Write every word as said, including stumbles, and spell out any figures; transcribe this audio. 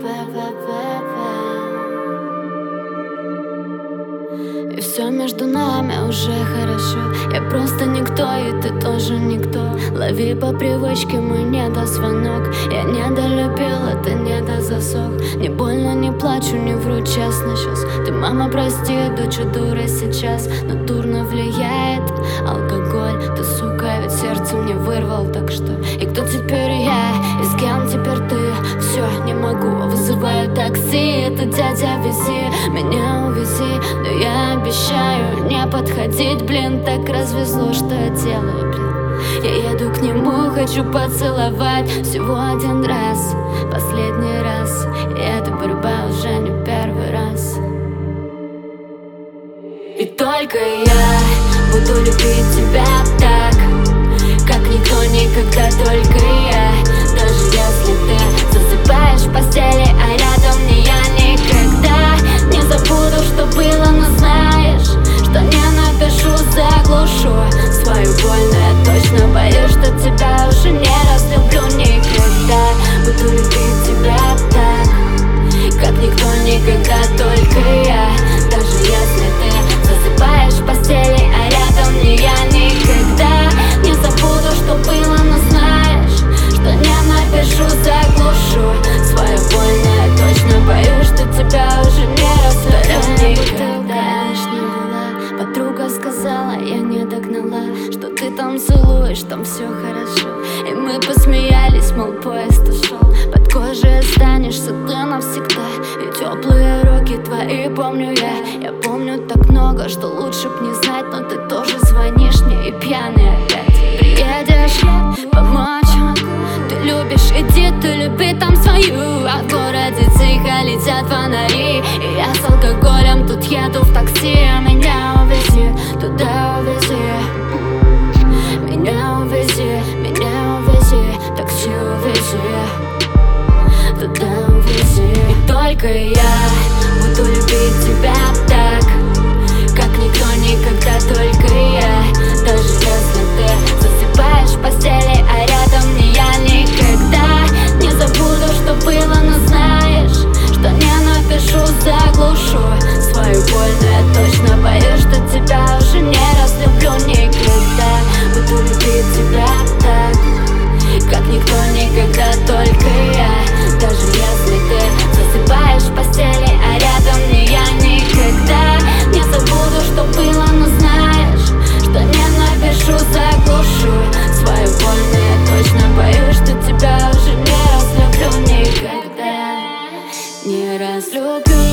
И все между нами уже хорошо. Я просто никто, и ты тоже никто. Лови по привычке мой недозвонок. Я недолюбила, ты недозасох. Не больно, не плачу, не вру честно сейчас. Ты, мама, прости, дочь дура сейчас. Но дурно влияет алкоголь. Ты, сука, ведь сердце мне вырвал, так что. И кто теперь я, и с кем теперь ты? Все, не могу, вызываю такси. Это дядя, вези, меня увези. Но я обещаю не подходить, блин. Так развезло, что я делаю, блин. Я еду к нему, хочу поцеловать. Всего один раз, последний раз. И эта борьба уже не первый раз. И только я буду любить тебя так, как никто никогда, только я. Даже если ты засыпаешь в постели, а рядом не я, никогда не забуду, что было, но знаешь, что не напишу, заглушу свою боль. Но я точно боюсь, что тебя уже не разлюблю никогда. Буду любить тебя так, как никто никогда, только я. Даже если ты засыпаешь в постели, а рядом не я, никогда не забуду, что было, но знаешь, что не напишу, заглушу свою боль. Но я точно боюсь, что тебя уже не разлюблю никогда. Подруга сказала, я не догнала, что ты там целуешь, там все хорошо. И мы посмеялись, мол, поезд ушел. Под кожей останешься ты навсегда. И теплые руки твои помню я. Я помню так много, что лучше б не знать. Но ты тоже звонишь мне и пьяный опять. Приедешь помочь, ты любишь, иди, ты люби там свою. А в городе тихо летят фонари. И я с алкоголем тут еду в такси. Меня увези, туда увези. Меня увези, меня увези. Такси увези, туда увези. И только я буду любить тебя так, как никто никогда, только я. Даже если ты засыпаешь в постели, а рядом не я, никогда не забуду, что было, но знаешь, что не напишу, заглушу свою боль. Но я точно боюсь, что тебя уже не разлюблю никогда. Буду любить тебя так, как никто никогда, только я. Даже если ты засыпаешь в постели, а рядом не я, никогда не забуду, что было, но знаешь, что не напишу, заглушу свою боль. Но я точно боюсь, что тебя уже не разлюблю никогда. Не разлюблю.